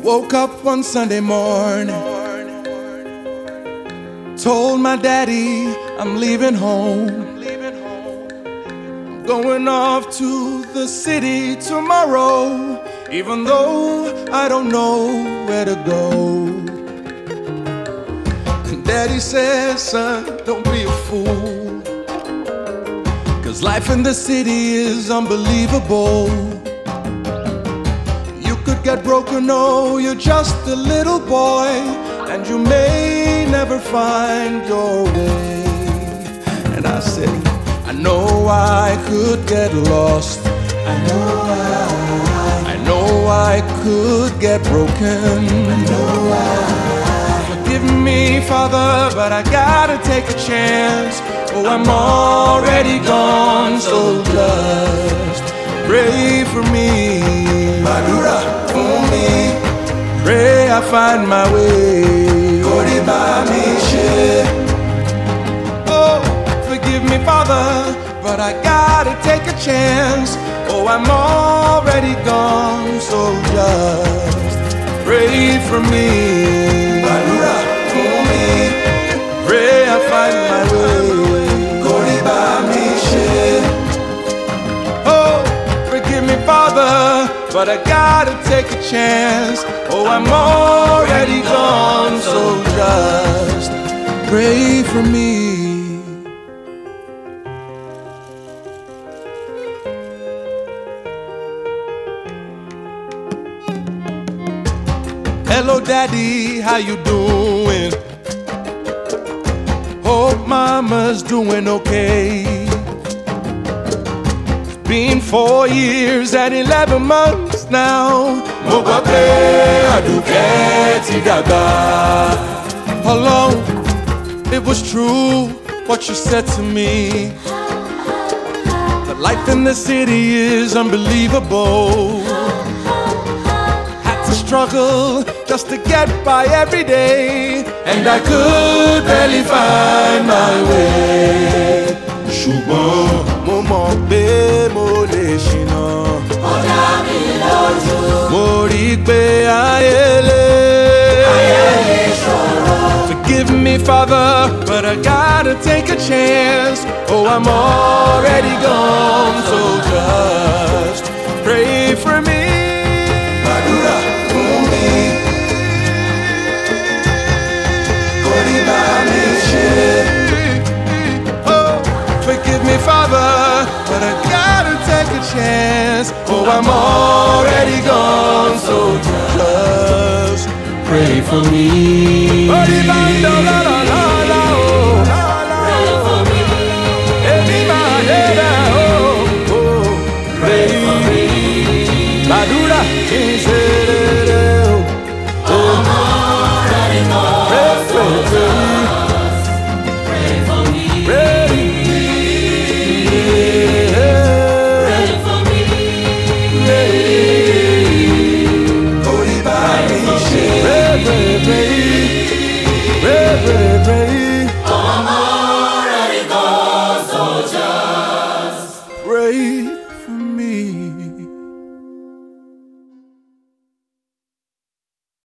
Woke up one Sunday morning, told my daddy I'm leaving home. I'm going off to the city tomorrow, even though I don't know where to go. And daddy says, son, don't be a fool, 'cause life in the city is unbelievable. Get broken, oh, you're just a little boy, and you may never find your way. And I said, I know I could get lost, I know I could get broken, forgive me, Father, but I gotta take a chance. Oh, I'm already gone, so just pray for me. Madura for me, pray I find my way. Oh, forgive me, Father, but I gotta take a chance. Oh, I'm already gone, so just pray for me. Madura for me, pray I find my way. Oh, forgive me, Father, but I gotta take a chance. Oh, I'm already gone, so just pray for me. Hello, Daddy, how you doing? Hope Mama's doing okay. Been 4 years and 11 months now. Mo gbà pé Àdùkẹ́ ti dàgbà. Alone, it was true what you said to me. The life in the city is unbelievable. Had to struggle just to get by every day, and I could barely find my way. Ṣùgbọ́n mo mọ̀ pé mo lè ṣìnà. Ó dá mi lójú. Mo rí pé ayé lè ṣòro. Forgive me, Father, but I gotta take a chance. Oh, I'm already gone, so just pray for me. Gbàdúrà fún mi. Kò ní bá mi ṣe. Forgive me, Father, but I gotta take a chance. Oh, I'm already gone, so just pray for me. Pray for me. Pray for me. Madura, I'm already gone, so just pray for me. Pray